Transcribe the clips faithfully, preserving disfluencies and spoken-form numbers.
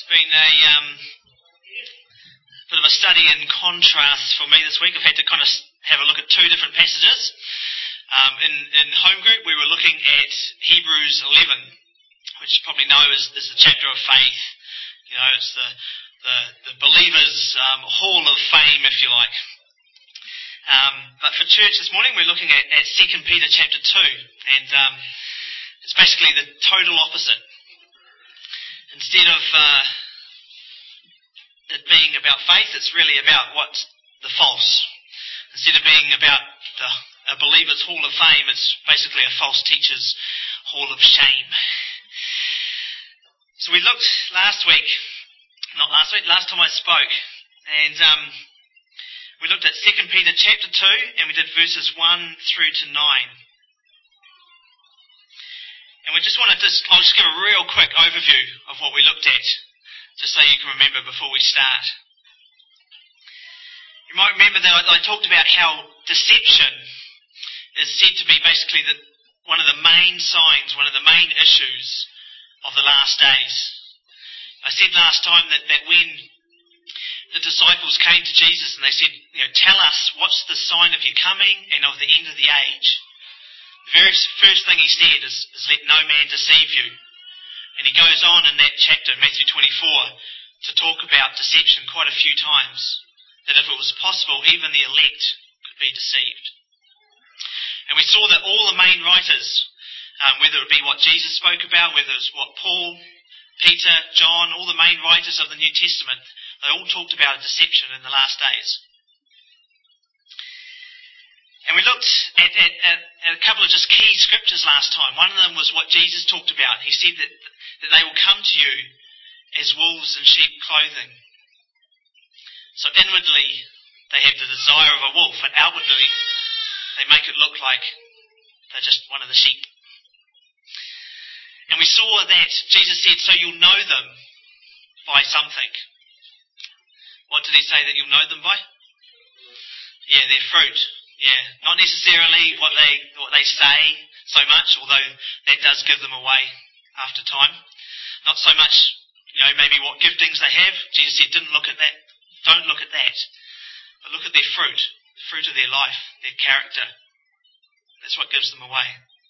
been a um, bit of a study in contrast for me this week. I've had to kind of have a look at two different passages. Um, in, in home group, we were looking at Hebrews eleven, which you probably know is, is the chapter of faith. You know, it's the the, the believer's um, hall of fame, if you like. Um, but for church this morning, we're looking at, at Second Peter chapter two, and um, it's basically the total opposite. Instead of uh, it being about faith, it's really about what's the false. Instead of being about the, a believer's hall of fame, it's basically a false teacher's hall of shame. So we looked last week, not last week, last time I spoke, and um, we looked at Second Peter chapter two, and we did verses one through to nine. And we just want to just, I'll just give a real quick overview of what we looked at, just so you can remember before we start. You might remember that I, I talked about how deception is said to be basically the, one of the main signs, one of the main issues of the last days. I said last time that, that when the disciples came to Jesus and they said, you know, tell us what's the sign of your coming and of the end of the age. The very first thing he said is, is let no man deceive you. And he goes on in that chapter, Matthew twenty-four, to talk about deception quite a few times. That if it was possible, even the elect could be deceived. And we saw that all the main writers, um, whether it be what Jesus spoke about, whether it's what Paul, Peter, John, all the main writers of the New Testament, they all talked about deception in the last days. And we looked at, at, at, at a couple of just key scriptures last time. One of them was what Jesus talked about. He said that, that they will come to you as wolves in sheep clothing. So inwardly, they have the desire of a wolf, and outwardly, they make it look like they're just one of the sheep. And we saw that Jesus said, so you'll know them by something. What did he say that you'll know them by? Yeah, their fruit. Yeah, not necessarily what they what they say so much, although that does give them away after time. Not so much, you know, maybe what giftings they have. Jesus said, didn't look at that. Don't look at that. But look at their fruit, fruit of their life, their character. That's what gives them away.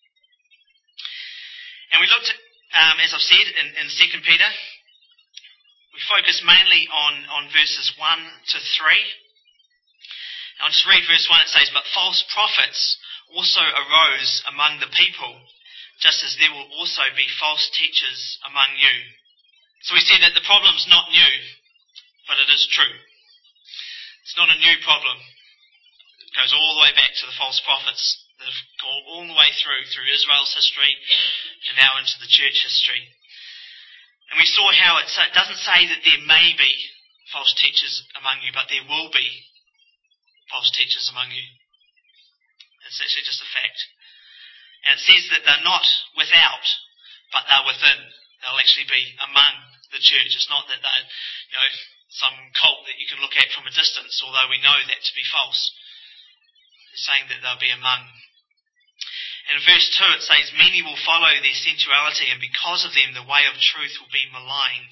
And we looked at, um, as I've said, in, in Second Peter, we focused mainly on, on verses one to three. I'll just read verse one. It says, but false prophets also arose among the people, just as there will also be false teachers among you. So we said that the problem's not new, but it is true. It's not a new problem. It goes all the way back to the false prophets that have gone all the way through, through Israel's history and now into the church history. And we saw how it doesn't say that there may be false teachers among you, but there will be false teachers among you. It's actually just a fact. And it says that they're not without, but they're within. They'll actually be among the church. It's not that they're, you know, some cult that you can look at from a distance, although we know that to be false. It's saying that they'll be among. And in verse two it says, many will follow their sensuality, and because of them the way of truth will be maligned.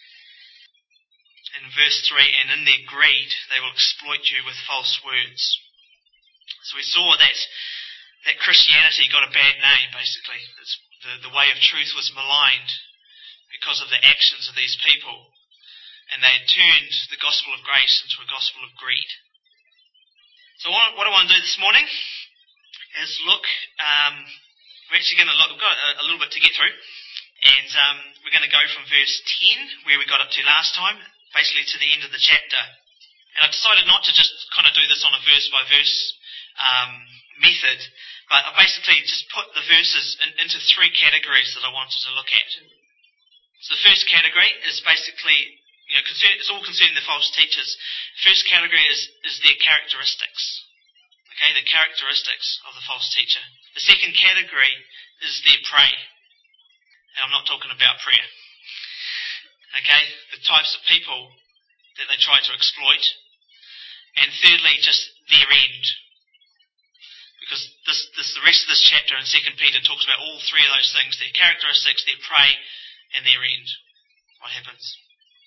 In verse three, and in their greed they will exploit you with false words. So we saw that that Christianity got a bad name, basically. It's the, the way of truth was maligned because of the actions of these people. And they had turned the gospel of grace into a gospel of greed. So what, what I want to do this morning is look, um, we're actually going to look, we've got a, a little bit to get through. And um, we're going to go from verse ten, where we got up to last time, basically to the end of the chapter. And I decided not to just kind of do this on a verse-by-verse um, method, but I basically just put the verses in, into three categories that I wanted to look at. So the first category is basically, you know, concern, it's all concerning the false teachers. First category is, is their characteristics. Okay, the characteristics of the false teacher. The second category is their prey. And I'm not talking about prayer. Okay, the types of people that they try to exploit. And thirdly, just their end. Because this, this, the rest of this chapter in Second Peter talks about all three of those things, their characteristics, their prey, and their end. What happens?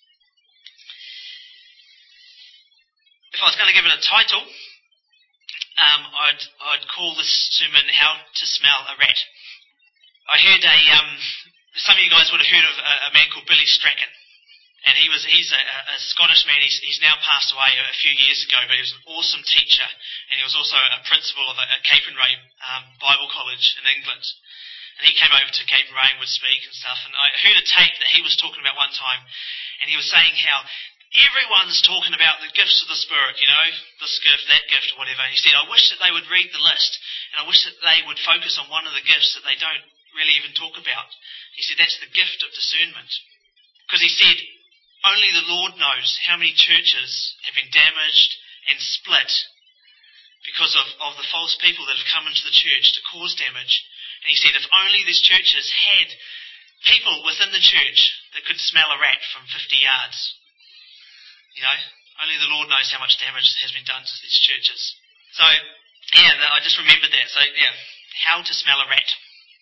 if I was going to give it a title, um, I'd, I'd call this sermon How to Smell a Rat. I heard a, um, some of you guys would have heard of a, a man called Billy Strachan. And he was, he's a, a Scottish man. He's, he's now passed away a few years ago, but he was an awesome teacher. And he was also a principal of a, a Capernwray um, Bible College in England. And he came over to Capernwray and would speak and stuff. And I heard a tape that he was talking about one time. And he was saying how everyone's talking about the gifts of the Spirit, you know, this gift, that gift, or whatever. And he said, I wish that they would read the list. And I wish that they would focus on one of the gifts that they don't really even talk about. He said, that's the gift of discernment. Because he said, only the Lord knows how many churches have been damaged and split because of, of the false people that have come into the church to cause damage. And he said if only these churches had people within the church that could smell a rat from fifty yards. You know, only the Lord knows how much damage has been done to these churches. So, yeah, I just remembered that. So, yeah, how to smell a rat.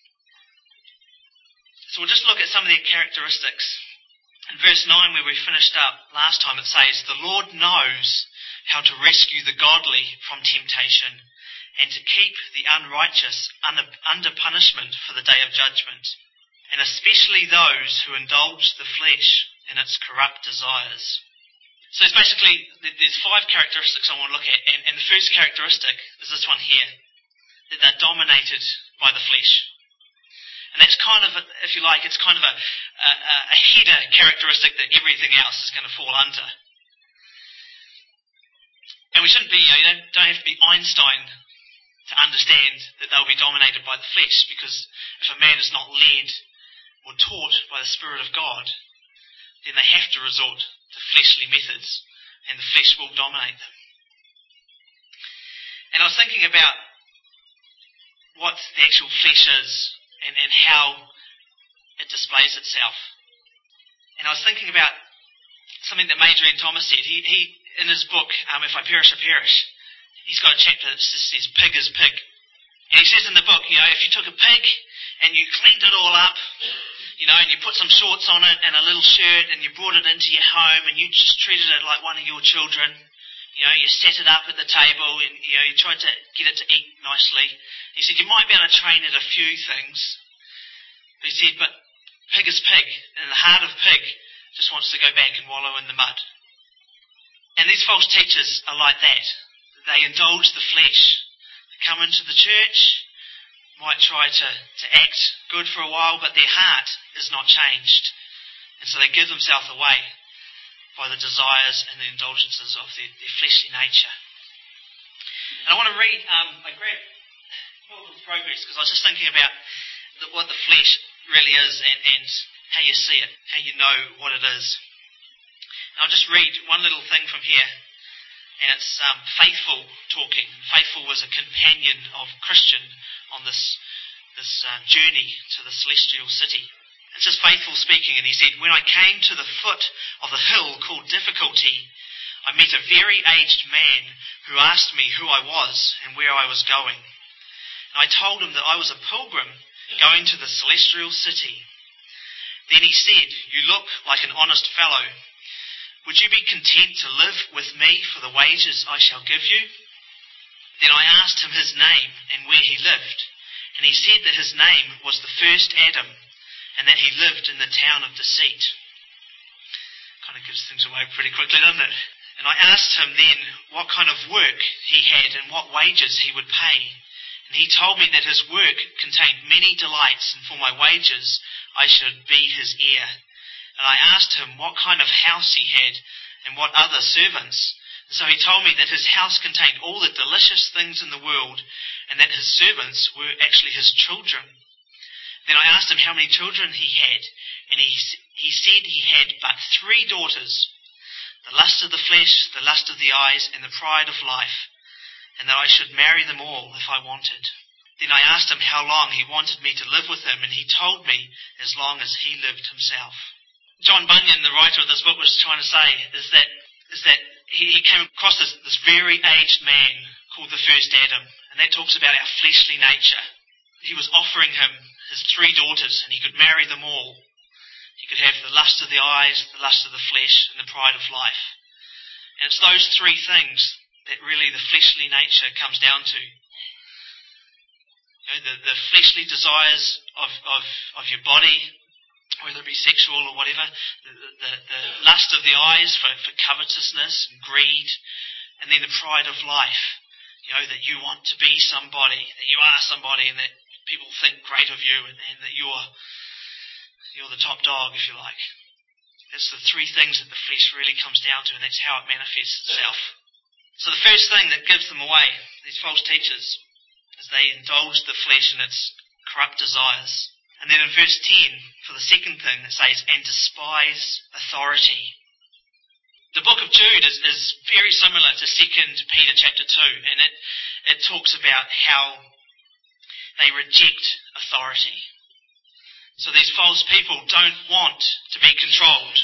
So we'll just look at some of their characteristics. In verse nine, where we finished up last time, it says, the Lord knows how to rescue the godly from temptation and to keep the unrighteous under, under punishment for the day of judgment, and especially those who indulge the flesh in its corrupt desires. So it's basically, there's five characteristics I want to look at, and, and the first characteristic is this one here, that they're dominated by the flesh. And that's kind of, a, if you like, it's kind of a, a, a header characteristic that everything else is going to fall under. And we shouldn't be, you know, you don't, don't have to be Einstein to understand that they'll be dominated by the flesh, because if a man is not led or taught by the Spirit of God, then they have to resort to fleshly methods, and the flesh will dominate them. And I was thinking about what the actual flesh is, And, and how it displays itself. And I was thinking about something that Major Ian Thomas said. He, he in his book, um, If I Perish, I Perish, he's got a chapter that just says, pig is pig. And he says in the book, you know, if you took a pig and you cleaned it all up, you know, and you put some shorts on it and a little shirt and you brought it into your home and you just treated it like one of your children, you know, you set it up at the table and, you know, you tried to get it to eat nicely. He said, you might be able to train it a few things. But he said, but pig is pig. And the heart of pig just wants to go back and wallow in the mud. And these false teachers are like that. They indulge the flesh. They come into the church, might try to, to act good for a while, but their heart is not changed. And so they give themselves away by the desires and the indulgences of their, their fleshly nature. And I want to read, um, I grabbed Pilgrim's Progress because I was just thinking about the, what the flesh really is and, and how you see it, how you know what it is. And I'll just read one little thing from here, and it's um, Faithful talking. Faithful was a companion of Christian on this, this uh, journey to the celestial city. It's just Faithful speaking, and he said, when I came to the foot of the hill called Difficulty, I met a very aged man who asked me who I was and where I was going. And I told him that I was a pilgrim going to the celestial city. Then he said, you look like an honest fellow. Would you be content to live with me for the wages I shall give you? Then I asked him his name and where he lived. And he said that his name was the first Adam, and that he lived in the town of Deceit. Kind of gives things away pretty quickly, doesn't it? And I asked him then what kind of work he had and what wages he would pay. And he told me that his work contained many delights, and for my wages I should be his heir. And I asked him what kind of house he had and what other servants. And so he told me that his house contained all the delicious things in the world, and that his servants were actually his children. Then I asked him how many children he had, and he, he said he had but three daughters, the lust of the flesh, the lust of the eyes, and the pride of life, and that I should marry them all if I wanted. Then I asked him how long he wanted me to live with him, and he told me as long as he lived himself. John Bunyan, the writer of this book, was trying to say is that is that he, he came across this, this very aged man called the first Adam, and that talks about our fleshly nature. He was offering him his three daughters, and he could marry them all. He could have the lust of the eyes, the lust of the flesh, and the pride of life. And it's those three things that really the fleshly nature comes down to. You know, the, the fleshly desires of, of, of your body, whether it be sexual or whatever, the, the, the lust of the eyes for, for covetousness and greed, and then the pride of life. You know, that you want to be somebody, that you are somebody, and that people think great of you, and, and that you're you're the top dog, if you like. That's the three things that the flesh really comes down to, and that's how it manifests itself. So the first thing that gives them away, these false teachers, is they indulge the flesh in its corrupt desires. And then in verse ten, for the second thing, it says, and despise authority. The book of Jude is, is very similar to Second Peter chapter two, and it, it talks about how they reject authority. So these false people don't want to be controlled.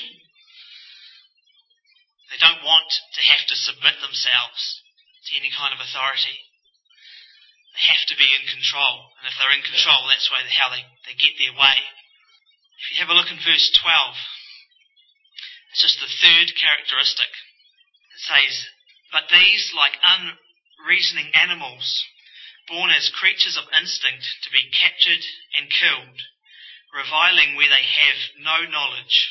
They don't want to have to submit themselves to any kind of authority. They have to be in control, and if they're in control, that's why, how they, they get their way. If you have a look in verse twelve, it's just the third characteristic. It says, but these, like unreasoning animals, born as creatures of instinct to be captured and killed, reviling where they have no knowledge.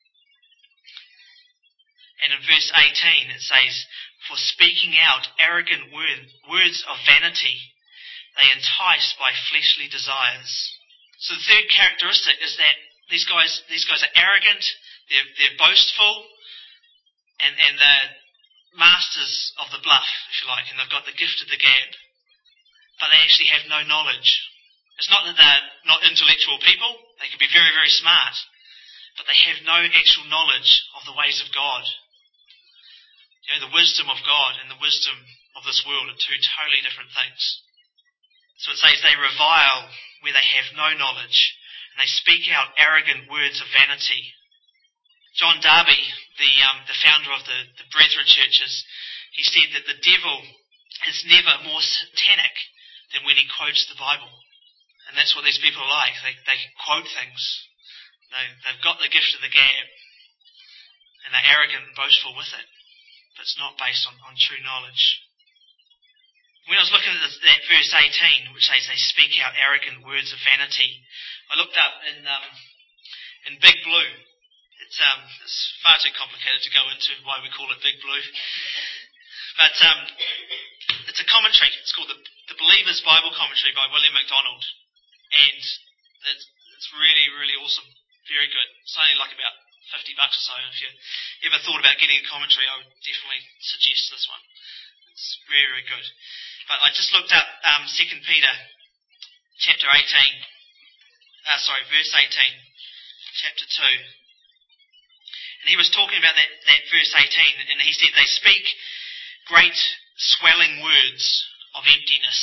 And in verse eighteen it says, for speaking out arrogant word, words of vanity, they entice by fleshly desires. So the third characteristic is that these guys, these guys are arrogant, they're, they're boastful, and, and they're masters of the bluff, if you like, and they've got the gift of the gab. But they actually have no knowledge. It's not that they're not intellectual people. They can be very, very smart. But they have no actual knowledge of the ways of God. You know, the wisdom of God and the wisdom of this world are two totally different things. So it says they revile where they have no knowledge, and they speak out arrogant words of vanity. John Darby, the um, the founder of the, the Brethren churches, he said that the devil is never more satanic than when he quotes the Bible. And that's what these people are like. They they quote things. They, they've got the gift of the gab. And they're arrogant and boastful with it. But it's not based on, on true knowledge. When I was looking at this, that verse eighteen, which says they speak out arrogant words of vanity, I looked up in um, in Big Blue. It's um it's far too complicated to go into why we call it Big Blue. But um, it's a commentary. It's called the, the Believer's Bible Commentary by William MacDonald. And it's, it's really, really awesome. Very good. It's only like about fifty bucks or so. If you ever thought about getting a commentary, I would definitely suggest this one. It's very, very good. But I just looked up um, Second Peter chapter eighteen. Uh, sorry, verse eighteen, chapter two. And he was talking about that, that verse eighteen, and he said they speak great swelling words of emptiness.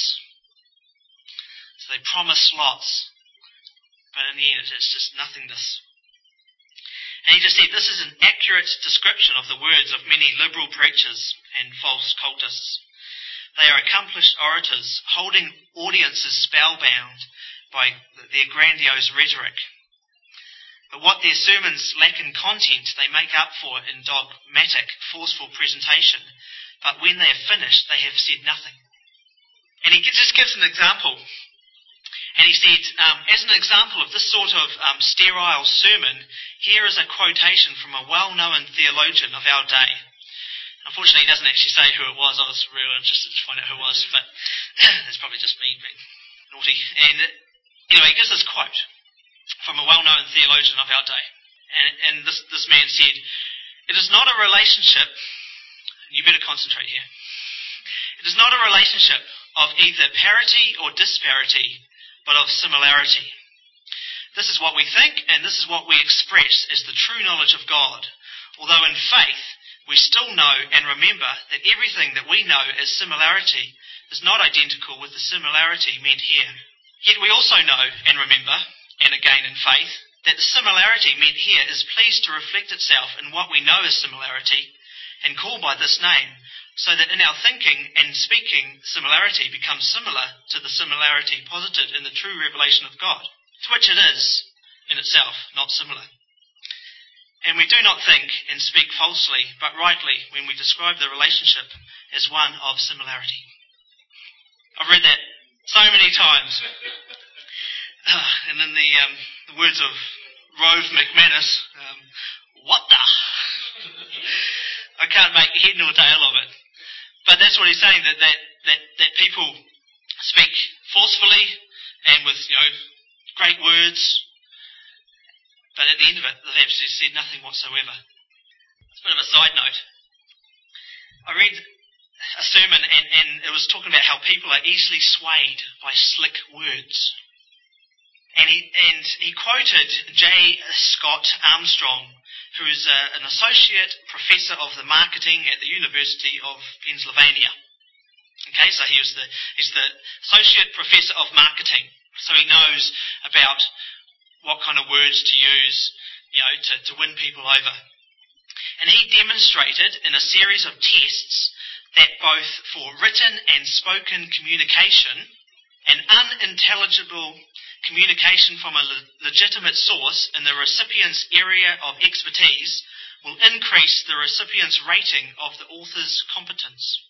So they promise lots, but in the end it's just nothingness. And he just said this is an accurate description of the words of many liberal preachers and false cultists. They are accomplished orators, holding audiences spellbound by their grandiose rhetoric. But what their sermons lack in content, they make up for in dogmatic, forceful presentation. But when they have finished, they have said nothing. And he just gives an example. And he said, um, as an example of this sort of um, sterile sermon, here is a quotation from a well-known theologian of our day. Unfortunately, he doesn't actually say who it was. I was really interested to find out who it was, but it's probably just me being naughty. And anyway, he gives this quote from a well-known theologian of our day. And, and this, this man said, it is not a relationship, you better concentrate here, it is not a relationship of either parity or disparity, but of similarity. This is what we think, and this is what we express as the true knowledge of God. Although in faith, we still know and remember that everything that we know as similarity is not identical with the similarity meant here. Yet we also know and remember, and again in faith, that the similarity meant here is pleased to reflect itself in what we know as similarity and call by this name, so that in our thinking and speaking, similarity becomes similar to the similarity posited in the true revelation of God, to which it is in itself not similar. And we do not think and speak falsely, but rightly, when we describe the relationship as one of similarity. I've read that so many times. Uh, and in the, um, the words of Rove McManus, um, what the? I can't make head nor tail of it. But that's what he's saying, that, that, that, that people speak forcefully and with, you know, great words, but at the end of it, they've actually said nothing whatsoever. It's a bit of a side note. I read a sermon and, and it was talking about how people are easily swayed by slick words. And he, and he quoted J. Scott Armstrong, who is a, an associate professor of the marketing at the University of Pennsylvania. Okay, so he was the, he's the associate professor of marketing. So he knows about what kind of words to use, you know, to, to win people over. And he demonstrated in a series of tests that both for written and spoken communication, an unintelligible communication from a le- legitimate source in the recipient's area of expertise will increase the recipient's rating of the author's competence.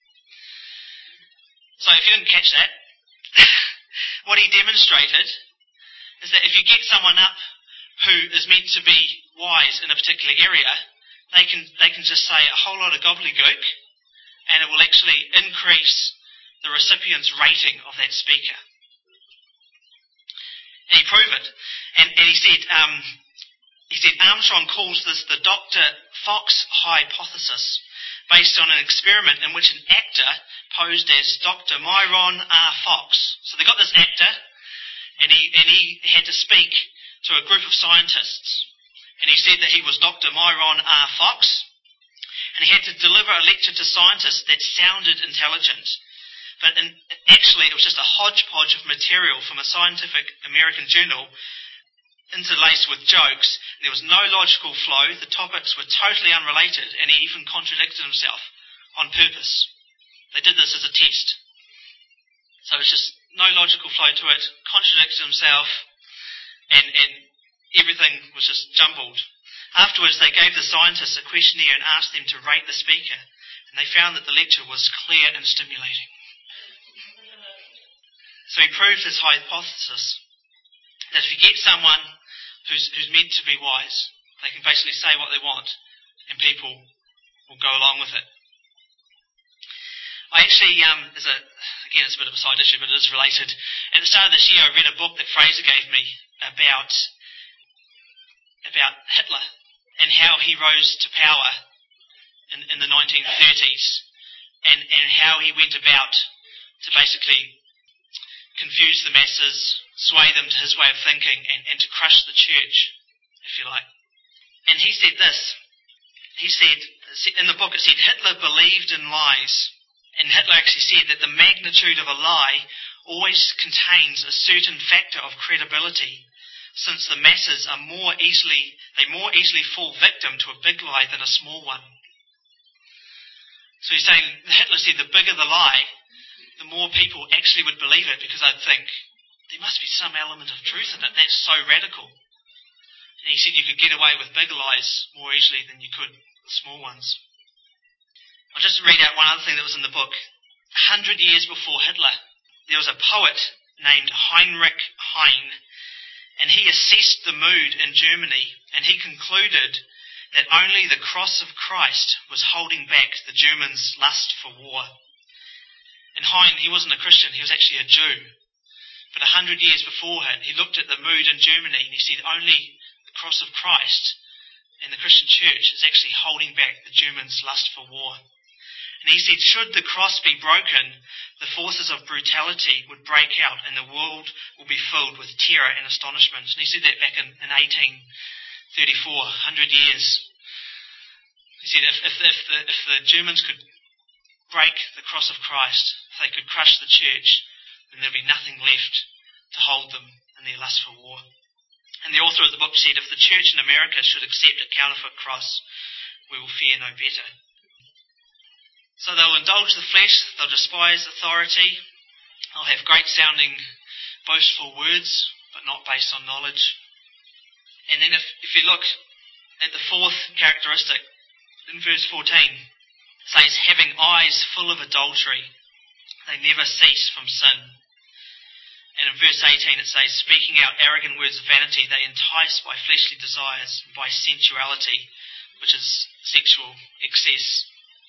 So if you didn't catch that, what he demonstrated is that if you get someone up who is meant to be wise in a particular area, they can they can just say a whole lot of gobbledygook, and it will actually increase the recipient's rating of that speaker. And he proved it. And, and he said um, he said Armstrong calls this the Doctor Fox hypothesis, based on an experiment in which an actor posed as Doctor Myron R. Fox. So they got this actor, and he and he had to speak to a group of scientists. And he said that he was Doctor Myron R. Fox, and he had to deliver a lecture to scientists that sounded intelligent. But in, actually, it was just a hodgepodge of material from a scientific American journal interlaced with jokes. There was no logical flow. The topics were totally unrelated, and he even contradicted himself on purpose. They did this as a test. So it's just no logical flow to it, contradicted himself, and, and everything was just jumbled. Afterwards, they gave the scientists a questionnaire and asked them to rate the speaker, and they found that the lecture was clear and stimulating. So he proved his hypothesis that if you get someone who's, who's meant to be wise, they can basically say what they want, and people will go along with it. I actually, um, as a, again, it's a bit of a side issue, but it is related. At the start of this year, I read a book that Fraser gave me about, about Hitler and how he rose to power in, in the nineteen thirties, and, and how he went about to basically confuse the masses, sway them to his way of thinking, and, and to crush the church, if you like. And he said this. He said, in the book it said, Hitler believed in lies. And Hitler actually said that the magnitude of a lie always contains a certain factor of credibility, since the masses are more easily, they more easily fall victim to a big lie than a small one. So he's saying, Hitler said the bigger the lie, the more people actually would believe it, because I'd think, there must be some element of truth in it. That's so radical. And he said you could get away with bigger lies more easily than you could with small ones. I'll just read out one other thing that was in the book. A hundred years before Hitler, there was a poet named Heinrich Heine, and he assessed the mood in Germany, and he concluded that only the cross of Christ was holding back the Germans' lust for war. And Heine, he wasn't a Christian, he was actually a Jew. But a hundred years beforehand, he looked at the mood in Germany and he said only the cross of Christ and the Christian church is actually holding back the Germans' lust for war. And he said, should the cross be broken, the forces of brutality would break out and the world will be filled with terror and astonishment. And he said that back in, in eighteen thirty-four, a hundred years. He said if, if, if, the, if the Germans could break the cross of Christ, if they could crush the church, then there'd be nothing left to hold them in their lust for war. And the author of the book said, if the church in America should accept a counterfeit cross, we will fear no better. So they'll indulge the flesh, they'll despise authority, they'll have great sounding, boastful words, but not based on knowledge. And then if, if you look at the fourth characteristic, in verse fourteen, it says, having eyes full of adultery, they never cease from sin. And in verse eighteen it says, speaking out arrogant words of vanity, they entice by fleshly desires, and by sensuality, which is sexual excess.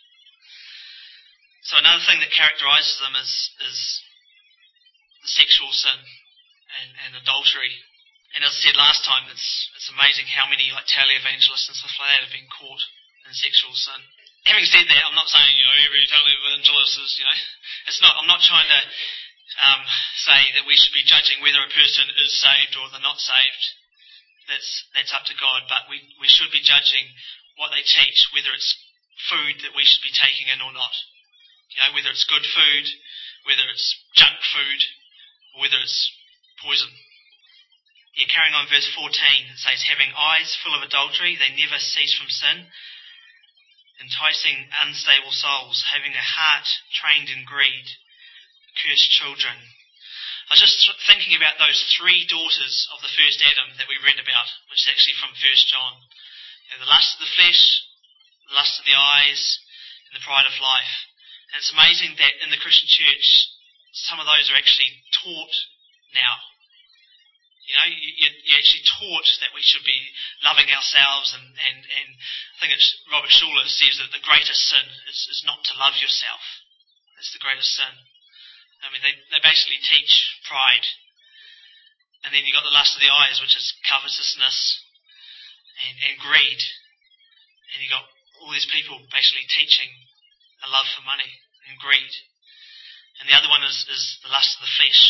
So another thing that characterises them is, is the sexual sin and, and adultery. And as I said last time, it's it's amazing how many like televangelists and stuff like that have been caught in sexual sin. Having said that, I'm not saying, you know, every televangelist is, you know, it's not, I'm not trying to um, say that we should be judging whether a person is saved or they're not saved. That's that's up to God, but we, we should be judging what they teach, whether it's food that we should be taking in or not. You know, whether it's good food, whether it's junk food, or whether it's poison. Yeah, carrying on verse fourteen, it says, having eyes full of adultery, they never cease from sin, enticing unstable souls, having a heart trained in greed, cursed children. I was just thinking about those three daughters of the first Adam that we read about, which is actually from First John. You know, the lust of the flesh, the lust of the eyes, and the pride of life. And it's amazing that in the Christian church, some of those are actually taught now. You know, you're actually taught that we should be loving ourselves, and, and, and I think it's Robert Schuller says that the greatest sin is, is not to love yourself. That's the greatest sin. I mean, they, they basically teach pride. And then you've got the lust of the eyes, which is covetousness and, and greed. And you've got all these people basically teaching a love for money and greed. And the other one is, is the lust of the flesh.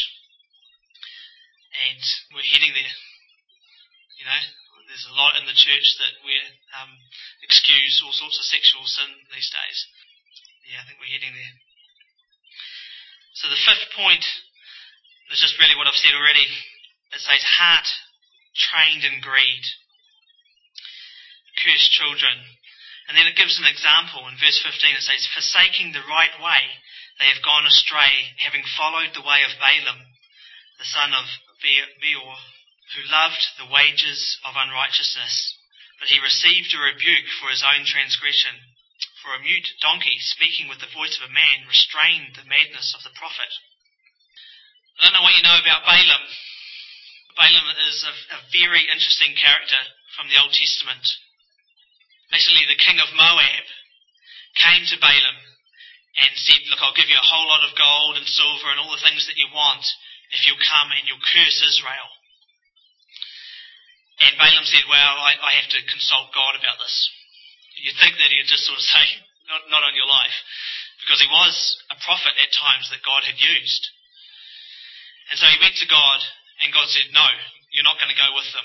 And we're heading there. You know, there's a lot in the church that we um, excuse all sorts of sexual sin these days. Yeah, I think we're heading there. So the fifth point is just really what I've said already. It says heart trained in greed. Cursed children. And then it gives an example. In verse fifteen it says, forsaking the right way, they have gone astray, having followed the way of Balaam, the son of Beor, who loved the wages of unrighteousness. But he received a rebuke for his own transgression. For a mute donkey, speaking with the voice of a man, restrained the madness of the prophet. I don't know what you know about Balaam. Balaam is a, a very interesting character from the Old Testament. Basically, the king of Moab came to Balaam and said, look, I'll give you a whole lot of gold and silver and all the things that you want if you'll come and you'll curse Israel. And Balaam said, well, I, I have to consult God about this. You'd think that he'd just sort of say, not, not on your life, because he was a prophet at times that God had used. And so he went to God, and God said, no, you're not going to go with them.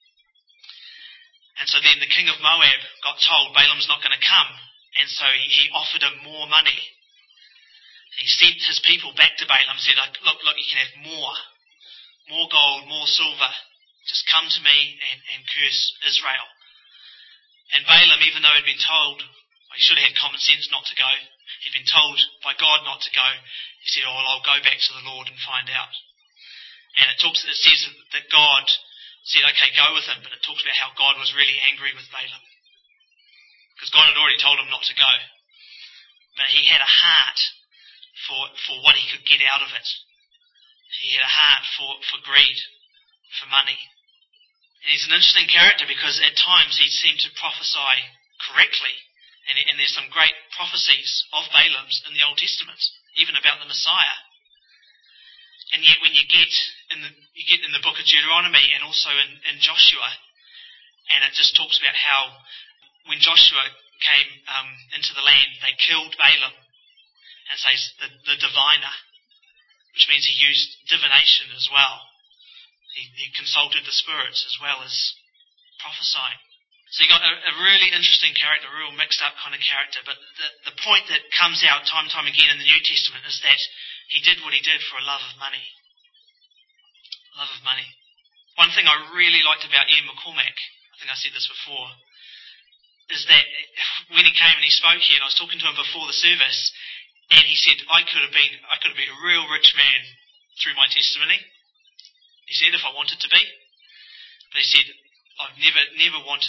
And so then the king of Moab got told Balaam's not going to come, and so he, he offered him more money. He sent his people back to Balaam and said, look, look, you can have more, more gold, more silver. Just come to me and, and curse Israel. And Balaam, even though he'd been told, well, he should have had common sense not to go, he'd been told by God not to go, he said, oh, well, I'll go back to the Lord and find out. And it talks, it says that God said, okay, go with him, but it talks about how God was really angry with Balaam. Because God had already told him not to go. But he had a heart for, for what he could get out of it. He had a heart for, for greed, for money. And he's an interesting character because at times he seemed to prophesy correctly. And, and there's some great prophecies of Balaam's in the Old Testament, even about the Messiah. And yet when you get in the, you get in the book of Deuteronomy and also in, in Joshua, and it just talks about how when Joshua came um, into the land, they killed Balaam. And it says the, the diviner, which means he used divination as well. He, he consulted the spirits as well as prophesying. So you got a, a really interesting character, a real mixed up kind of character. But the, the point that comes out time and time again in the New Testament is that he did what he did for a love of money. Love of money. One thing I really liked about Ian McCormack, I think I said this before, is that when he came and he spoke here, and I was talking to him before the service, and he said, I could have been, I could have been a real rich man through my testimony. He said, if I wanted to be. But he said, I've never never wanted to,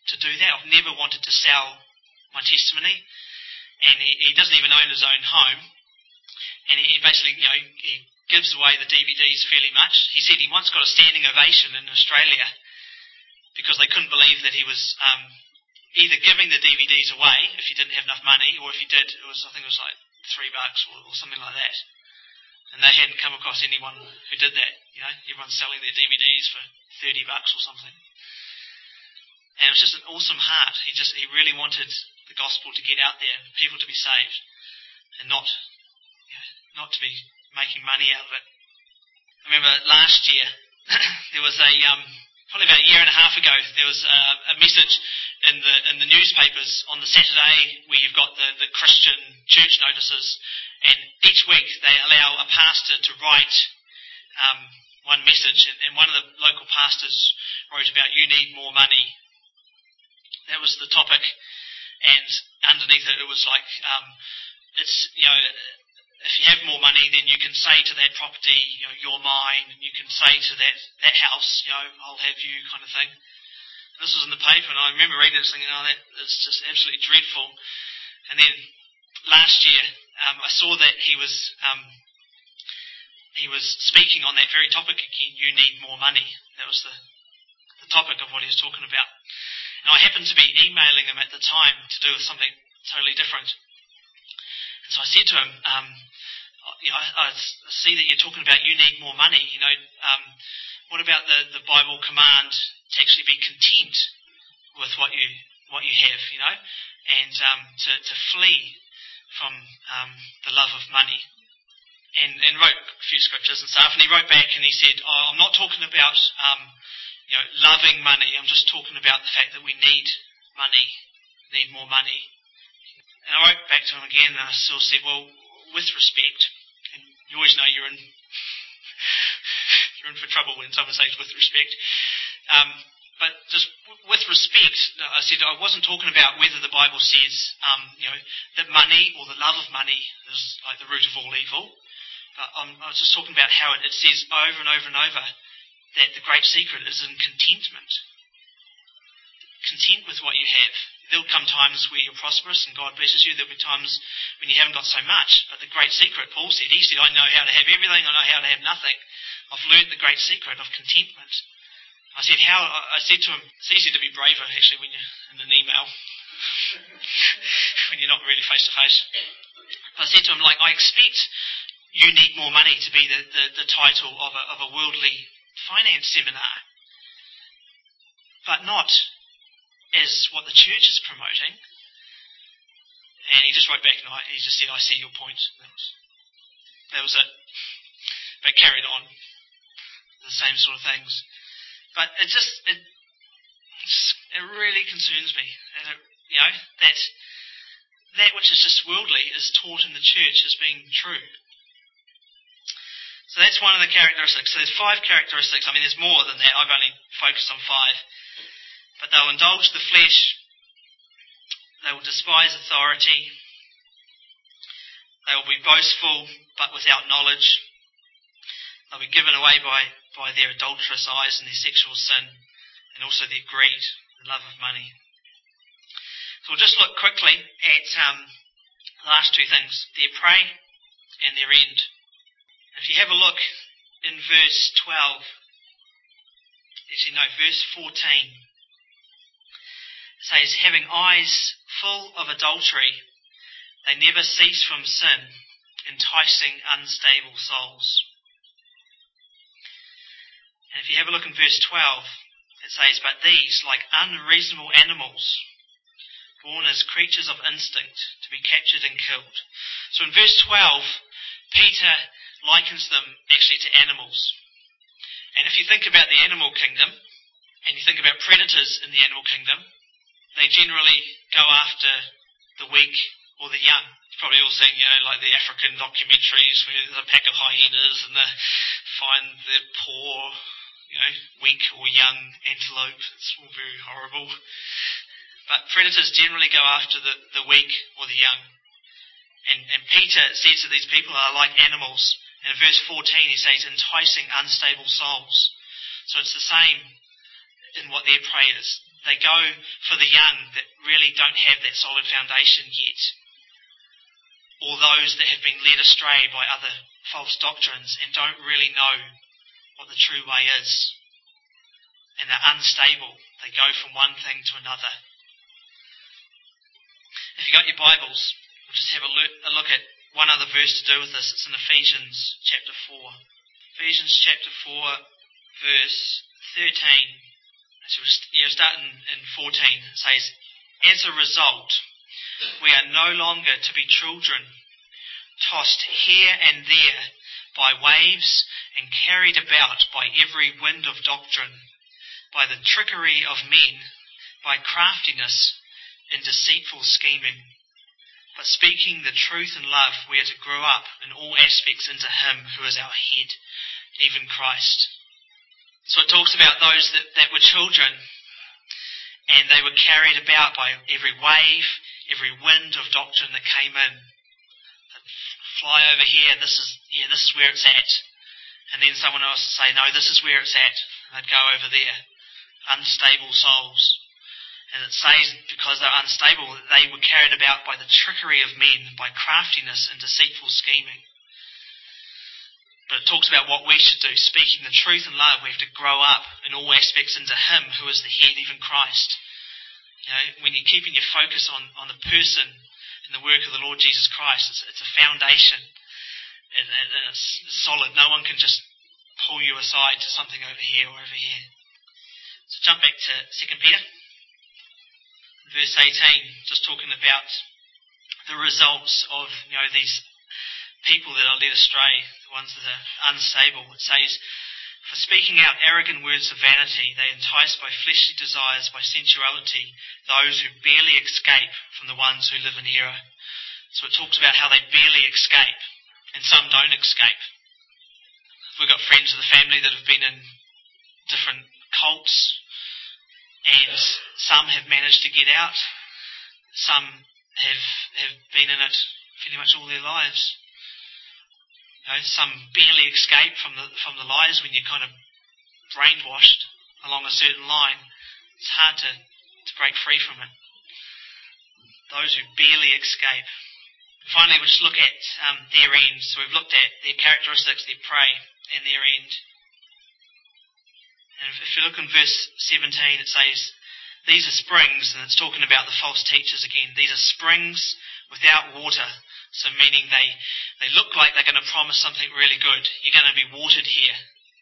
to do that. I've never wanted to sell my testimony. And he, he doesn't even own his own home. And he, he basically, you know, he gives away the D V Ds fairly much. He said he once got a standing ovation in Australia because they couldn't believe that he was um, either giving the D V Ds away if he didn't have enough money, or if he did, it was I think it was like three bucks or, or something like that. And they hadn't come across anyone who did that. You know, everyone's selling their D V Ds for thirty bucks or something. And it was just an awesome heart. He just he really wanted the gospel to get out there, people to be saved, and not you know, not to be making money out of it. I remember last year there was a um, probably about a year and a half ago there was a, a message in the in the newspapers on the Saturday where you've got the, the Christian church notices, and each week they allow a pastor to write um, one message, and, and one of the local pastors wrote about you need more money. That was the topic, and underneath it it was like um, it's you know. If you have more money, then you can say to that property, you know, you're mine, and you can say to that, that house, you know, I'll have you, kind of thing. And this was in the paper, and I remember reading this thinking, oh, that is just absolutely dreadful. And then last year, um, I saw that he was um, he was speaking on that very topic again, you need more money. That was the, the topic of what he was talking about. And I happened to be emailing him at the time to do with something totally different. And so I said to him, um, you know, I, I see that you're talking about you need more money. You know, um, what about the, the Bible command to actually be content with what you what you have, you know, and um, to, to flee from um, the love of money. And, and wrote a few scriptures and stuff. And he wrote back and he said, oh, I'm not talking about um, you know loving money. I'm just talking about the fact that we need money, need more money. And I wrote back to him again, and I still said, well, with respect, and you always know you're in you're in for trouble when someone says with respect, um, but just w- with respect, I said I wasn't talking about whether the Bible says, um, you know, that money or the love of money is like the root of all evil, but um, I was just talking about how it, it says over and over and over that the great secret is in contentment. Content with what you have. There'll come times where you're prosperous and God blesses you. There'll be times when you haven't got so much. But the great secret, Paul said, he said, I know how to have everything, I know how to have nothing. I've learned the great secret of contentment. I said, how? I said to him, it's easy to be braver actually when you're in an email, when you're not really face to face. I said to him, like, I expect you need more money to be the, the, the title of a, of a worldly finance seminar, but not as what the church is promoting. And he just wrote back and I, he just said, I see your point. That was, that was it. But carried on. The same sort of things. But it just, it, it really concerns me. And it, you know, that, that which is just worldly is taught in the church as being true. So that's one of the characteristics. So there's five characteristics. I mean, there's more than that. I've only focused on five. But they'll indulge the flesh, they will despise authority, they will be boastful but without knowledge, they'll be given away by, by their adulterous eyes and their sexual sin, and also their greed, the love of money. So we'll just look quickly at um, the last two things, their prey and their end. If you have a look in verse twelve, actually no, verse fourteen, says, having eyes full of adultery, they never cease from sin, enticing unstable souls. And if you have a look in verse twelve, it says, but these, like unreasonable animals, born as creatures of instinct, to be captured and killed. So in verse twelve, Peter likens them actually to animals. And if you think about the animal kingdom, and you think about predators in the animal kingdom, they generally go after the weak or the young. You've probably all seen, you know, like the African documentaries where there's a pack of hyenas and they find the poor, you know, weak or young antelope. It's all very horrible. But predators generally go after the, the weak or the young. And, and Peter says that these people are like animals. And in verse fourteen he says, enticing unstable souls. So it's the same in what their prey is. They go for the young that really don't have that solid foundation yet, or those that have been led astray by other false doctrines and don't really know what the true way is. And they're unstable. They go from one thing to another. If you've got your Bibles, we'll just have a look, a look at one other verse to do with this. It's in Ephesians chapter four. Ephesians chapter four, verse thirteen. So we'll start in, in fourteen. It says, "As a result, we are no longer to be children, tossed here and there by waves and carried about by every wind of doctrine, by the trickery of men, by craftiness in deceitful scheming. But speaking the truth in love, we are to grow up in all aspects into Him who is our head, even Christ." So it talks about those that, that were children, and they were carried about by every wave, every wind of doctrine that came in. They'd fly over here, this is yeah, this is where it's at. And then someone else would say, no, this is where it's at. And they'd go over there. Unstable souls. And it says, because they're unstable, they were carried about by the trickery of men, by craftiness and deceitful scheming. But it talks about what we should do, speaking the truth in love. We have to grow up in all aspects into Him who is the head, even Christ. You know, when you're keeping your focus on, on the person and the work of the Lord Jesus Christ, it's, it's a foundation. And, and it's solid. No one can just pull you aside to something over here or over here. So jump back to Second Peter, verse eighteen, just talking about the results of, you know, these people that are led astray, the ones that are unstable. It says, "For speaking out arrogant words of vanity, they entice by fleshly desires, by sensuality, those who barely escape from the ones who live in error." So it talks about how they barely escape, and some don't escape. We've got friends of the family that have been in different cults, and some have managed to get out. Some have have been in it pretty much all their lives. You know, some barely escape from the from the lies when you're kind of brainwashed along a certain line. It's hard to, to break free from it. Those who barely escape. Finally, we'll just look at um, their end. So we've looked at their characteristics, their prey, and their end. And if you look in verse seventeen, it says, "These are springs," and it's talking about the false teachers again. "These are springs without water." So meaning they, they look like they're going to promise something really good. You're going to be watered here.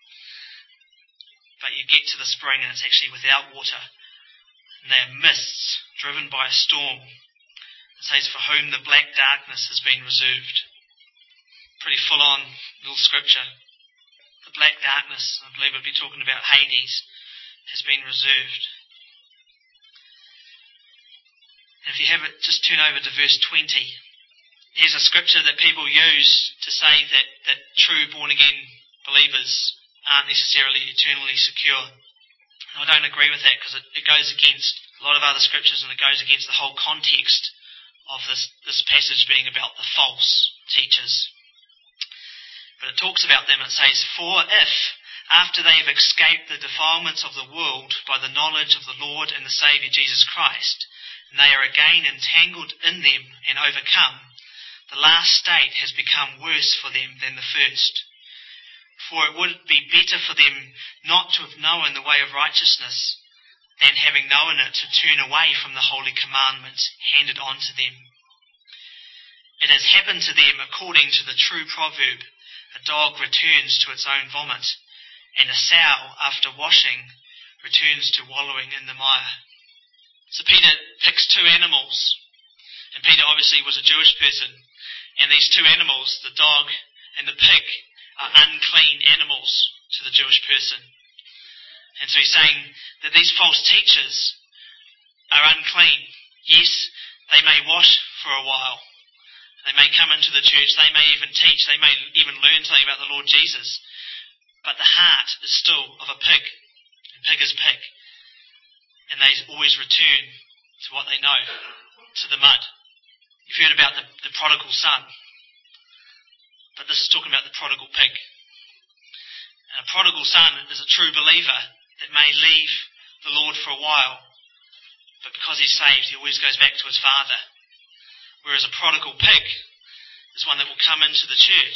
But you get to the spring and it's actually without water. And they are mists driven by a storm. It says, "For whom the black darkness has been reserved." Pretty full on little scripture. The black darkness, I believe we'll be talking about Hades, has been reserved. And if you have it, just turn over to verse twenty. Here's a scripture that people use to say that, that true born-again believers aren't necessarily eternally secure. And I don't agree with that because it, it goes against a lot of other scriptures and it goes against the whole context of this, this passage being about the false teachers. But it talks about them, it says, "For if, after they have escaped the defilements of the world by the knowledge of the Lord and the Saviour Jesus Christ, and they are again entangled in them and overcome, the last state has become worse for them than the first. For it would be better for them not to have known the way of righteousness than, having known it, to turn away from the holy commandments handed on to them. It has happened to them according to the true proverb, a dog returns to its own vomit, and a sow, after washing, returns to wallowing in the mire." So Peter picks two animals, and Peter obviously was a Jewish person. And these two animals, the dog and the pig, are unclean animals to the Jewish person. And so he's saying that these false teachers are unclean. Yes, they may wash for a while. They may come into the church. They may even teach. They may even learn something about the Lord Jesus. But the heart is still of a pig. A pig is pig. And they always return to what they know, to the mud. You've heard about the, the prodigal son. But this is talking about the prodigal pig. And a prodigal son is a true believer that may leave the Lord for a while, but because he's saved, he always goes back to his father. Whereas a prodigal pig is one that will come into the church,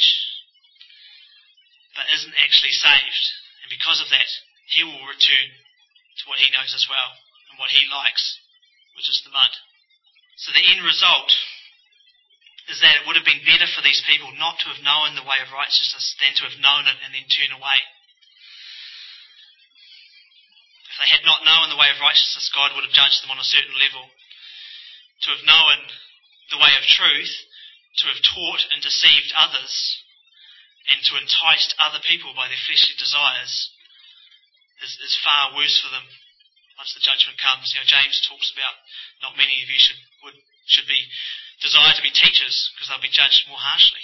but isn't actually saved. And because of that, he will return to what he knows as well, and what he likes, which is the mud. So the end result is that it would have been better for these people not to have known the way of righteousness than to have known it and then turn away. If they had not known the way of righteousness, God would have judged them on a certain level. To have known the way of truth, to have taught and deceived others, and to entice other people by their fleshly desires is, is far worse for them once the judgment comes. You know, James talks about not many of you should would, should be desire to be teachers because they'll be judged more harshly.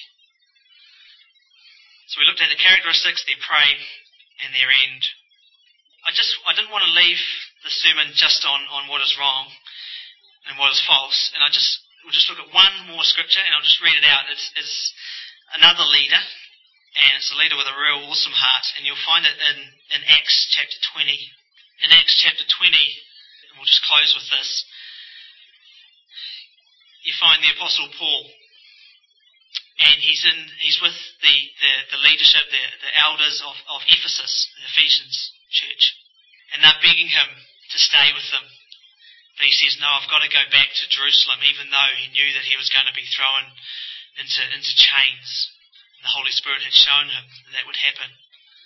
So we looked at the characteristics, their prey, and their end. I just I didn't want to leave the sermon just on, on what is wrong and what is false, and I just we'll just look at one more scripture, and I'll just read it out. It's, it's another leader, and it's a leader with a real awesome heart, and you'll find it in, in Acts chapter twenty. In Acts chapter twenty, and we'll just close with this, you find the Apostle Paul, and he's in he's with the, the, the leadership, the, the elders of, of Ephesus, the Ephesians church, and they're begging him to stay with them. But he says, no, I've got to go back to Jerusalem, even though he knew that he was going to be thrown into, into chains. And the Holy Spirit had shown him that that would happen.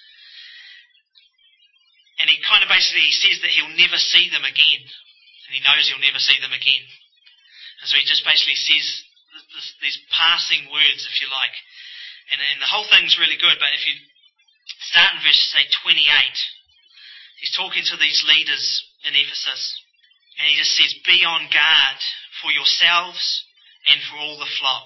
And he kind of basically says that he'll never see them again. And he knows he'll never see them again. And so he just basically says this, these passing words, if you like. And, and the whole thing's really good, but if you start in verse, say, twenty-eight, he's talking to these leaders in Ephesus. And he just says, be on guard for yourselves and for all the flock.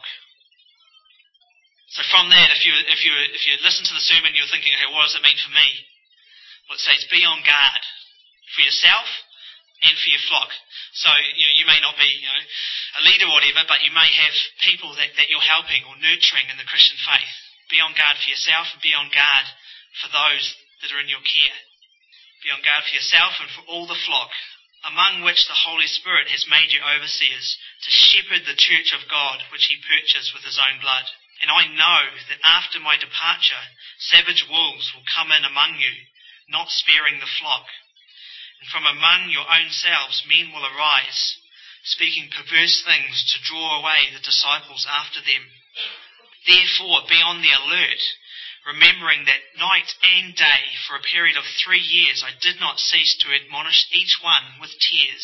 So from that, if you if you if you listen to the sermon, you're thinking, okay, what does it mean for me? Well, it says, be on guard for yourself and for your flock. So you know, you may not be you know a leader or whatever, but you may have people that, that you're helping or nurturing in the Christian faith. Be on guard for yourself and be on guard for those that are in your care. Be on guard for yourself and for all the flock, among which the Holy Spirit has made you overseers, to shepherd the church of God, which he purchased with his own blood. And I know that after my departure, savage wolves will come in among you, not sparing the flock. And from among your own selves men will arise, speaking perverse things to draw away the disciples after them. Therefore be on the alert, remembering that night and day for a period of three years I did not cease to admonish each one with tears.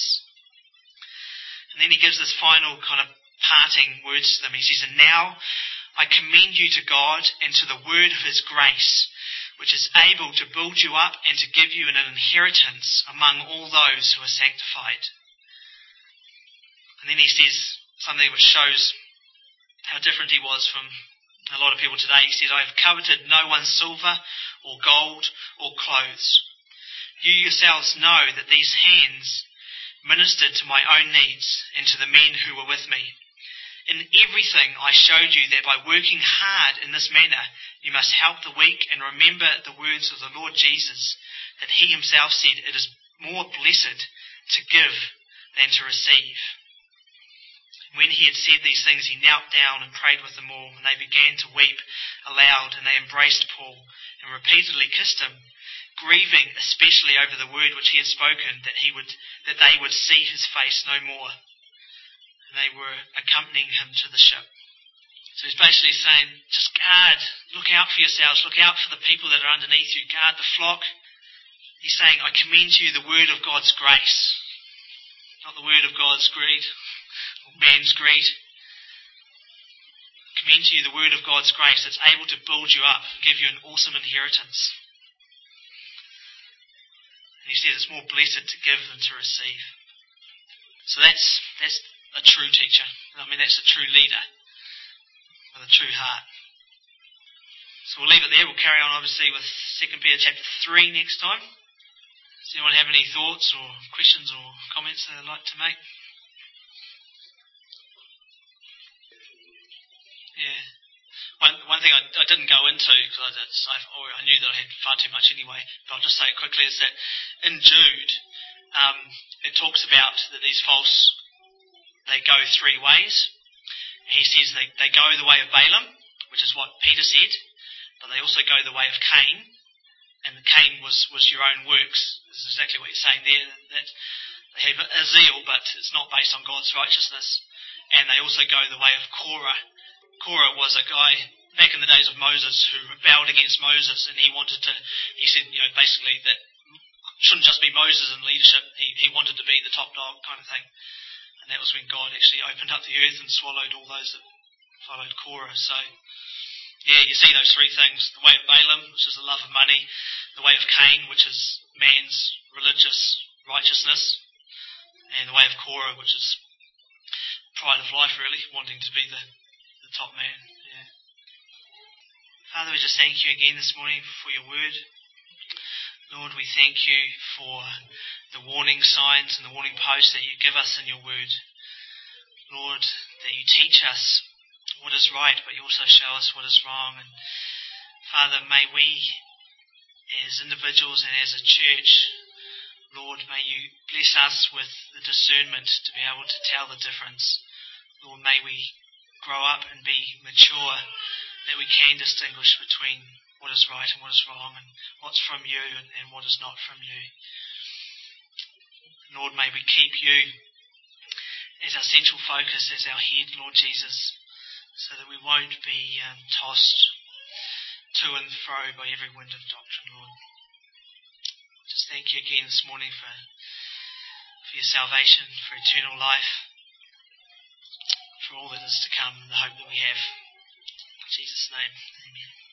And then he gives this final kind of parting words to them. He says, and now I commend you to God and to the word of his grace, which is able to build you up and to give you an inheritance among all those who are sanctified. And then he says something which shows how different he was from a lot of people today. He says, I have coveted no one's silver or gold or clothes. You yourselves know that these hands ministered to my own needs and to the men who were with me. In everything I showed you that by working hard in this manner, you must help the weak and remember the words of the Lord Jesus, that he himself said, it is more blessed to give than to receive. When he had said these things, he knelt down and prayed with them all, and they began to weep aloud, and they embraced Paul and repeatedly kissed him, grieving especially over the word which he had spoken, that he would that they would see his face no more. And they were accompanying him to the ship. So he's basically saying, just guard, look out for yourselves, look out for the people that are underneath you, guard the flock. He's saying, I commend to you the word of God's grace, not the word of God's greed. Man's greed. Commend to you the word of God's grace that's able to build you up and give you an awesome inheritance. And he says it's more blessed to give than to receive. So that's that's a true teacher. I mean, that's a true leader with a true heart. So we'll leave it there. We'll carry on obviously with Second Peter chapter three next time. Does anyone have any thoughts or questions or comments they'd like to make? Yeah. One one thing I, I didn't go into, because I, I, I knew that I had far too much anyway, but I'll just say it quickly, is that in Jude, um, it talks about that these false, they go three ways. He says they, they go the way of Balaam, which is what Peter said, but they also go the way of Cain, and Cain was, was your own works. This is exactly what you're saying there, that they have a zeal, but it's not based on God's righteousness. And they also go the way of Korah. Korah was a guy back in the days of Moses who rebelled against Moses, and he wanted to, he said, you know, basically that it shouldn't just be Moses in leadership, he, he wanted to be the top dog kind of thing. And that was when God actually opened up the earth and swallowed all those that followed Korah. So, yeah, you see those three things. The way of Balaam, which is the love of money. The way of Cain, which is man's religious righteousness. And the way of Korah, which is pride of life, really, wanting to be the, the top man. Yeah. Father, we just thank you again this morning for your word. Lord, we thank you for the warning signs and the warning posts that you give us in your word. Lord, that you teach us what is right, but you also show us what is wrong. And Father, may we, as individuals and as a church, Lord, may you bless us with the discernment to be able to tell the difference. Lord, may we grow up and be mature, that we can distinguish between what is right and what is wrong, and what's from you and, and what is not from you. Lord, may we keep you as our central focus, as our head, Lord Jesus, so that we won't be um, tossed to and fro by every wind of doctrine, Lord. Just thank you again this morning for, for your salvation, for eternal life, for all that is to come, and the hope that we have. In Jesus' name, amen.